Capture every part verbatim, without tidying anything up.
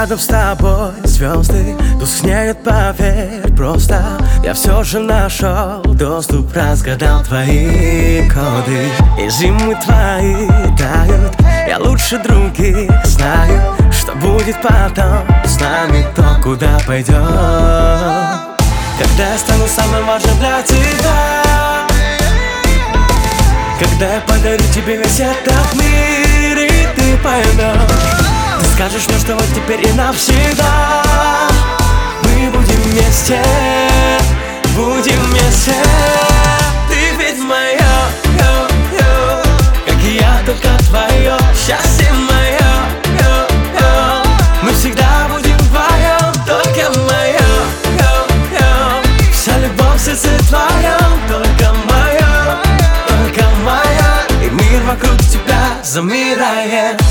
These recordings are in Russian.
рядом с тобой звезды тускнеют, поверь, просто я все же нашел доступ, разгадал твои коды. И зимы твои тают, я лучше других знаю, что будет потом с нами, то куда пойдем. Когда я стану самым важным для тебя, когда я подарю тебе весь этот мир, и ты поймешь, ты скажешь мне, что вот теперь и навсегда мы будем вместе, будем вместе. Ты ведь моя, как и я, только твое счастье мое. Мы всегда будем вдвоем, только мое. Вся любовь в сердце твоем, только моя, только моя. И мир вокруг тебя замирает.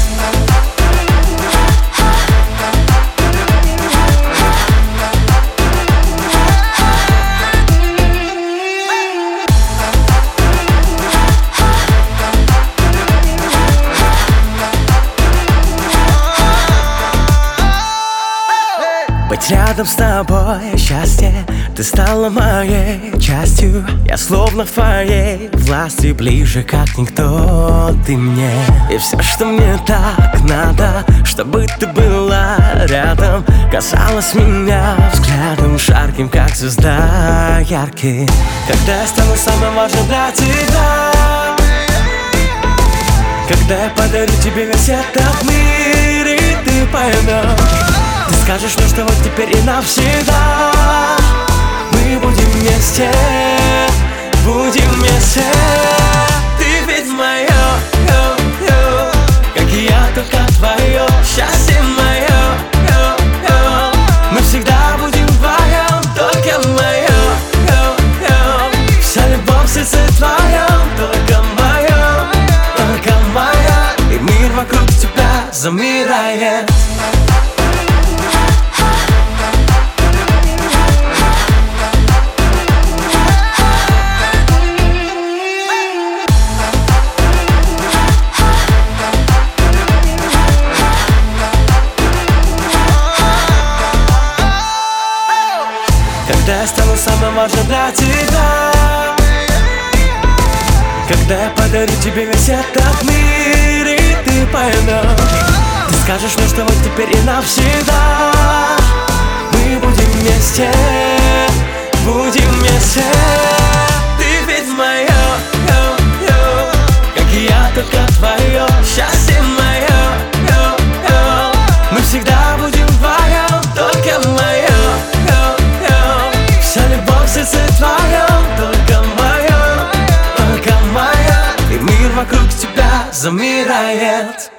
Быть рядом с тобой счастье, ты стала моей частью. Я словно в твоей власти, ближе как никто ты мне. И все, что мне так надо, чтобы ты была рядом, касалась меня взглядом жарким, как звезда яркий. Когда я стану самым важным для тебя, когда я подарю тебе весь этот мир, и ты поймешь, ты скажешь мне, что вот теперь и навсегда мы будем вместе, будем вместе. Ты ведь мое, как и я, только твое счастье мое. Мы всегда будем вдвоем, только мое. Вся любовь в сердце твоем, только мое, только моя. И мир вокруг тебя замирает. Когда я стану самым важным для тебя, когда я подарю тебе весь этот мир, и ты поймешь, ты скажешь мне, что вот теперь и навсегда мы будем вместе, будем вместе. Ты ведь мое, как и я, только твое счастье мое. Мы всегда будем вдвоем, только мое. Вся любовь в сердце твоем, только моя, только моя. И мир вокруг тебя замирает.